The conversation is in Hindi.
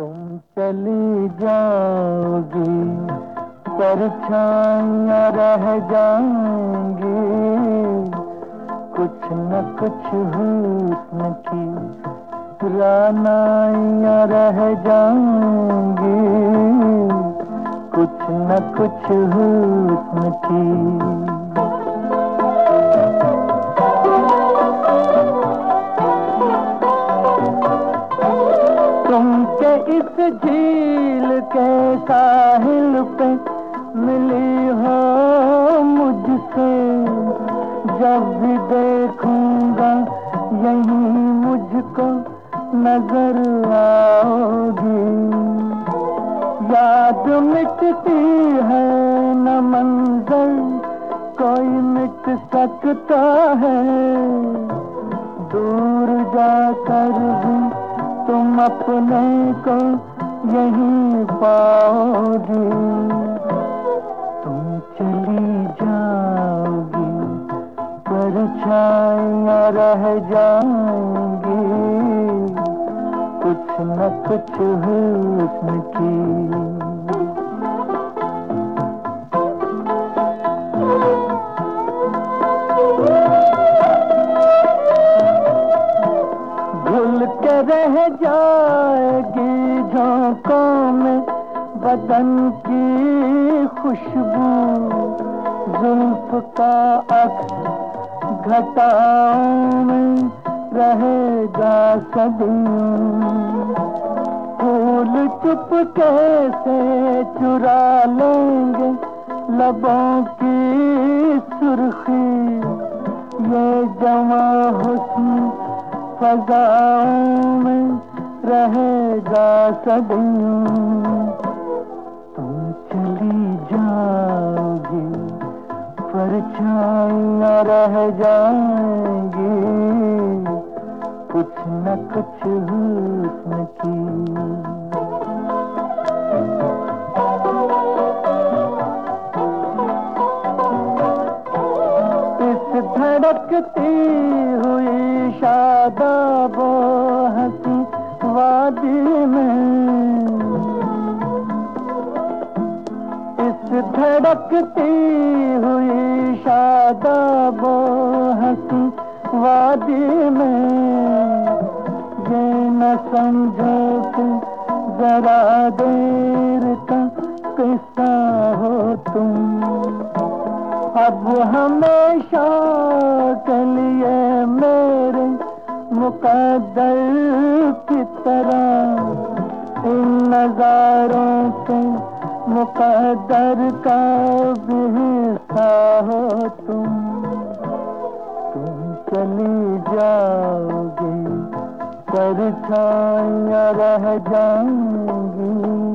तुम चली जाओगी, परछाइयाँ रह जाएंगी, कुछ न कुछ हुस्न की रानाइयाँ रह जाएंगी, कुछ न कुछ हुस्न की। तुमके इस झील के साहिल पे मिली हो मुझसे, जब भी देखूंगा यहीं मुझको नजर आओगी। याद मिटती है न मंजर कोई मिट सकता है, दूर जाकर भी तुम अपने को यहीं पाओगी। तुम चली जाओगी, परछाइयाँ रह जाएंगी, कुछ न कुछ हुस्न की। भूल के रह जाएगी झोंकों में बदन की खुशबू, जुल्फ का अक्स घटाओं में रहेगा सदियों। फूल चुपके से चुरा लेंगे लबों की सुर्खी, ये जवां हुस्न फज़ाओं में रहेगा सदियों। तुम चली जाओगी, परछाइयाँ रह जाएंगी, कुछ न कुछ हुस्न की। इस धड़कती हुई शादाबो हंसी वादी में, इस धड़कती हुई शादाबो हंसी वादी में, ये न समझो कि जरा देर का किस्सा हो तुम, अब हमेशा के लिए मेरे मुकद्दर की तरह इन नजारों के मुकद्दर का भी हिस्सा हो तुम। तुम चली जाओगी, परछाइयाँ रह जाएंगी,